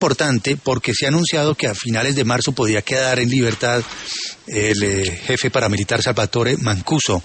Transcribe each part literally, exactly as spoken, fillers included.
importante porque se ha anunciado que a finales de marzo podría quedar en libertad el eh, jefe paramilitar Salvatore Mancuso.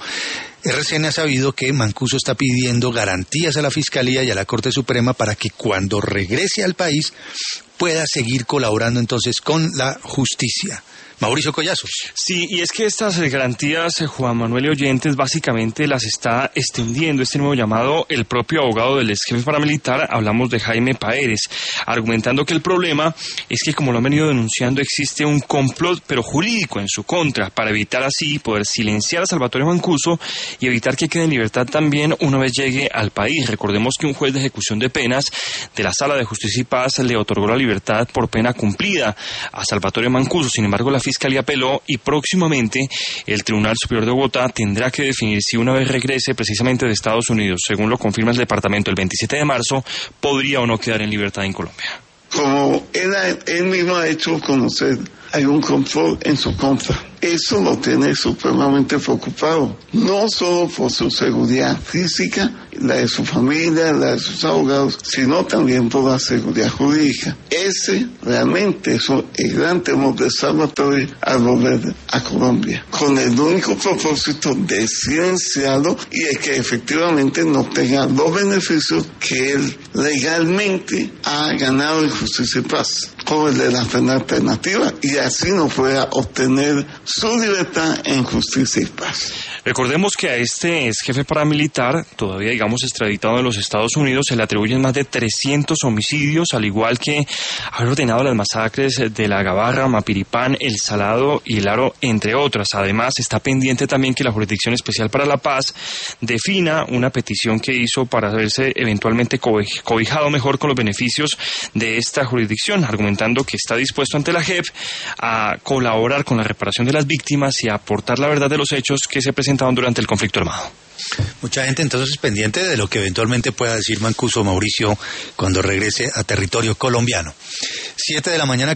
R C N ha sabido que Mancuso está pidiendo garantías a la Fiscalía y a la Corte Suprema para que cuando regrese al país pueda seguir colaborando entonces con la justicia. Mauricio Collazos. Sí, y es que estas garantías, Juan Manuel y oyentes, básicamente las está extendiendo este nuevo llamado el propio abogado del ex jefe paramilitar, hablamos de Jaime Paeres, argumentando que el problema es que, como lo han venido denunciando, existe un complot, pero jurídico, en su contra, para evitar así poder silenciar a Salvatore Mancuso y evitar que quede en libertad también una vez llegue al país. Recordemos que un juez de ejecución de penas de la Sala de Justicia y Paz le otorgó la libertad por pena cumplida a Salvatore Mancuso. Sin embargo, la Fiscalía apeló y próximamente el Tribunal Superior de Bogotá tendrá que definir si una vez regrese precisamente de Estados Unidos, según lo confirma el departamento el veintisiete de marzo, podría o no quedar en libertad en Colombia. Como él, él mismo ha hecho conocer, hay un complot en su contra. Eso lo tiene supremamente preocupado, no solo por su seguridad física, la de su familia, la de sus abogados, sino también por la seguridad jurídica. Ese realmente es el gran temor de Salvatore al volver a Colombia, con el único propósito de silenciarlo y de que efectivamente no tenga los beneficios que él legalmente ha ganado en Justicia y Paz, como el de la pena alternativa, y así no pueda obtener su libertad en Justicia y Paz. Recordemos que a este ex jefe paramilitar, todavía digamos extraditado de los Estados Unidos, se le atribuyen más de trescientos homicidios, al igual que haber ordenado las masacres de La Gabarra, Mapiripán, El Salado y El Aro, entre otras. Además, está pendiente también que la Jurisdicción Especial para la Paz defina una petición que hizo para verse eventualmente cobijado mejor con los beneficios de esta jurisdicción, argumentando que está dispuesto ante la J E P a colaborar con la reparación de las víctimas y a aportar la verdad de los hechos que se presentaron durante el conflicto armado. Mucha gente entonces pendiente de lo que eventualmente pueda decir Mancuso, Mauricio, cuando regrese a territorio colombiano. Siete de la mañana.